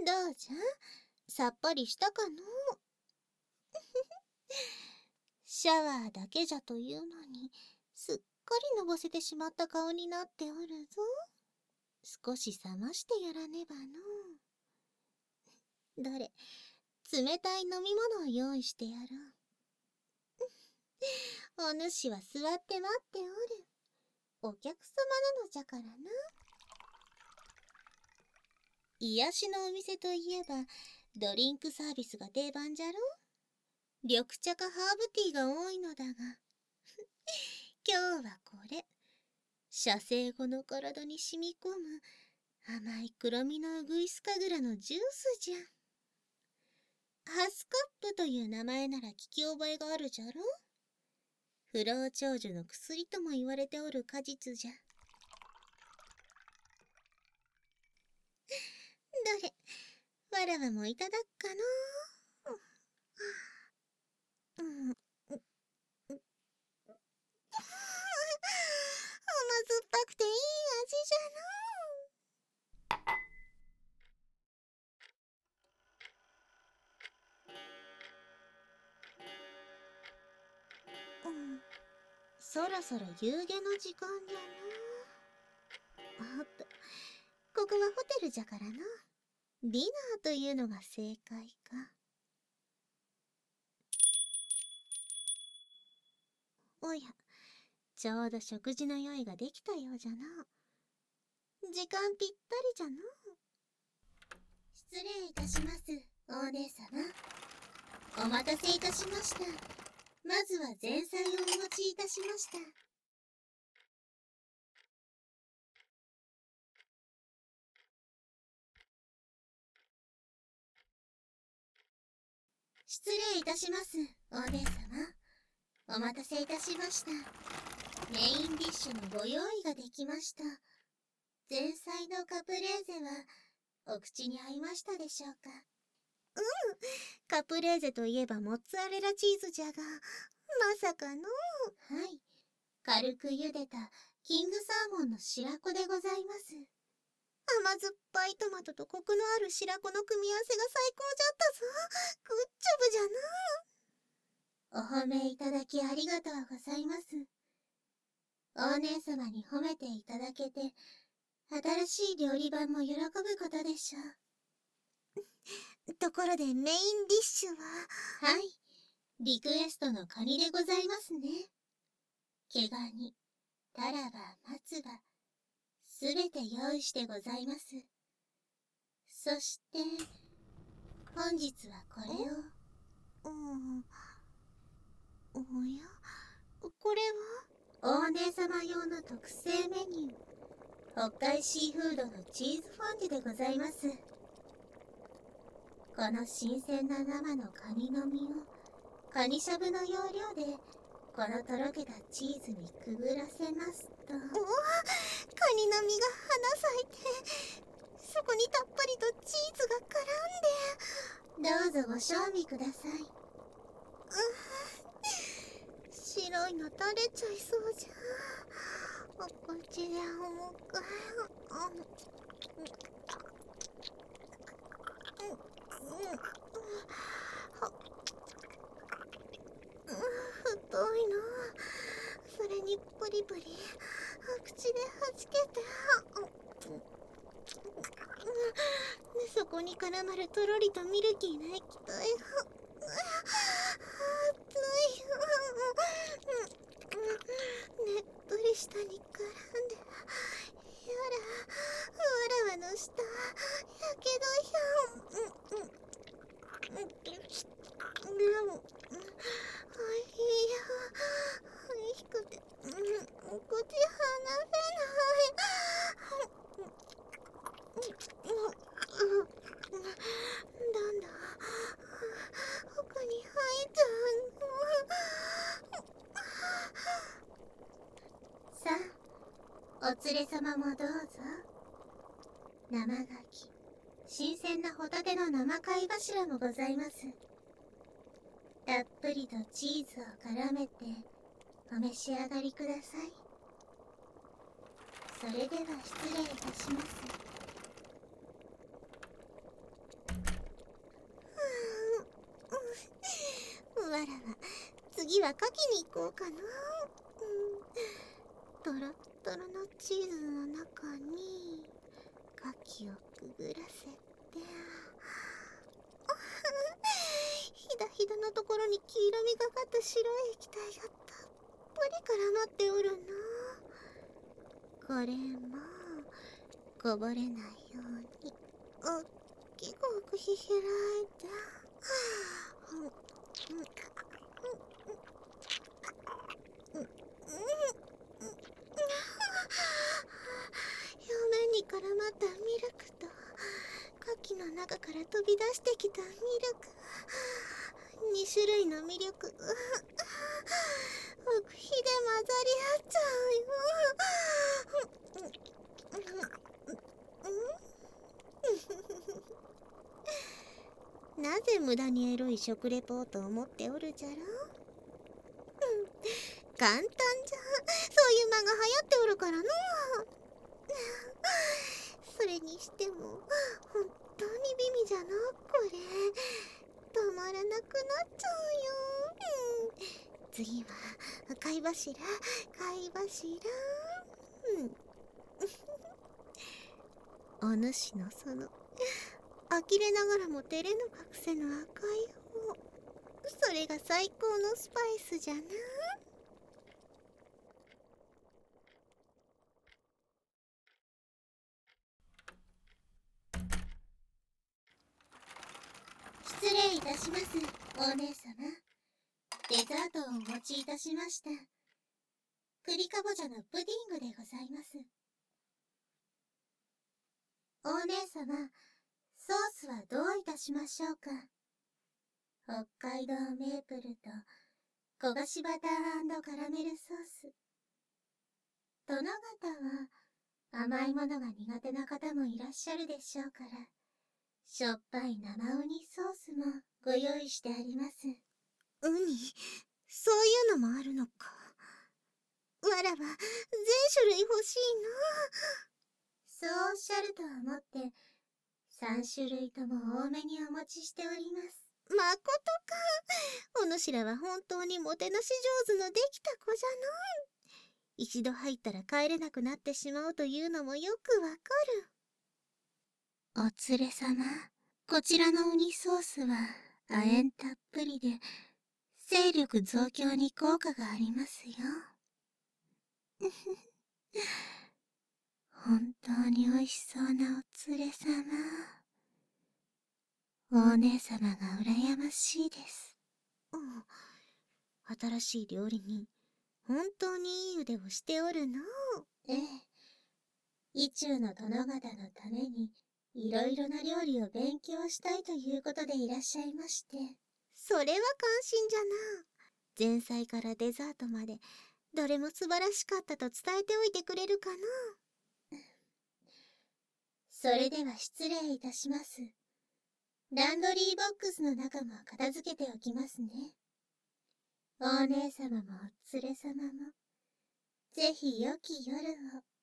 どうじゃ、さっぱりしたかの？シャワーだけじゃというのに、すっかりのぼせてしまった顔になっておるぞ。少し冷ましてやらねばの。どれ、冷たい飲み物を用意してやろう。お主は座って待っておる。お客様なのじゃからな。癒しのお店といえば、ドリンクサービスが定番じゃろ。緑茶かハーブティーが多いのだが、今日はこれ。射精後の体に染み込む甘い黒みのウグイスカグラのジュースじゃ。ハスカップという名前なら聞き覚えがあるじゃろ。不老長寿の薬とも言われておる果実じゃ。どれ、わらわもいただくかのう。うん。甘酸っぱくていい味じゃのう。うん。そろそろ夕げの時間じゃな。おっと、ここはホテルじゃからな。ディナーというのが正解か。おや、ちょうど食事の用意ができたようじゃな。時間ぴったりじゃな。失礼いたします、お姉様。お待たせいたしました。まずは前菜をお持ちいたしました。失礼いたします、お姉様。お待たせいたしました。メインディッシュのご用意ができました。前菜のカプレーゼはお口に合いましたでしょうか？うん、カプレーゼといえばモッツァレラチーズじゃが、まさかの。はい、軽く茹でたキングサーモンの白子でございます。甘酸っぱいトマトとコクのある白子の組み合わせが最高じゃったぞ。グッジョブじゃな。お褒めいただきありがとうございます。お姉様に褒めていただけて、新しい料理番も喜ぶことでしょう。ところでメインディッシュは？はい、リクエストのカニでございますね。毛ガニ、タラバ、松葉、すべて用意してございます。そして、本日はこれを。おや、これは？お姉様用の特製メニュー。北海シーフードのチーズフォンデュでございます。この新鮮な生のカニの身をカニしゃぶの要領でこのとろけたチーズにくぐらせますと。うわ、カニの身が花咲いて、そこにたっぷりとチーズが絡んで。どうぞご賞味ください。白いの垂れちゃいそうじゃ。お口で重く。太いの。それにプリプリ。口ではじけて。そこに絡まるとろりとミルキーな液体が。熱い。ねっとり下に絡んで。やら、わらわの舌、やけどひゃん。でも、おいしいよ。おいしくて、口離せない。どんどん奥に入っちゃうの。さあ、お連れ様もどうぞ。生牡蠣、新鮮なホタテの生貝柱もございます。たっぷりとチーズを絡めてお召し上がりください。それでは失礼いたします。 らは次は牡蠣に行こうかな。トロットロのチーズの中に牡蠣をくぐらせて、ひだひだのところに黄色みがかった白い液体がたっぷり絡まっておるな。これもこぼれないようにおっきくひひらいて、表面に絡まったミルクと牡蠣の中から飛び出してきたミルク、2種類の魅力極秘で混ざり合っちゃうよ。なぜ無駄にエロい食レポートを持っておるじゃろ。簡単じゃん、そういう漫画流行っておるからの。それにしても本当に美味じゃの、これ止まらなくなっちゃうよ。次は貝柱。お主のその呆れながらも照れの隠せの赤い方、それが最高のスパイスじゃな。失礼いたします、お姉様。デザートをお持ちいたしました。栗かぼちゃのプディングでございます。お姉様、ソースはどういたしましょうか。北海道メープルと焦がしバター&カラメルソース。殿方は甘いものが苦手な方もいらっしゃるでしょうから、しょっぱい生ウニソースもご用意してあります。ウニ、そういうのもあるのか。わらは全種類欲しいな。そうおっしゃると思って3種類とも多めにお持ちしております。まことか。お主らは本当にもてなし上手のできた子じゃの。一度入ったら帰れなくなってしまうというのもよくわかる。お連れ様、こちらのウニソースは亜鉛たっぷりで勢力増強に効果がありますよ。本当に美味しそうなお連れ様。お姉様が羨ましいです。新しい料理人、本当にいい腕をしておるの。ええ。意中の殿方のためにいろいろな料理を勉強したいということでいらっしゃいまして。それは感心じゃな。前菜からデザートまでどれも素晴らしかったと伝えておいてくれるかな。それでは失礼いたします。ランドリーボックスの中も片付けておきますね。お姉様もお連れ様もぜひ良き夜を。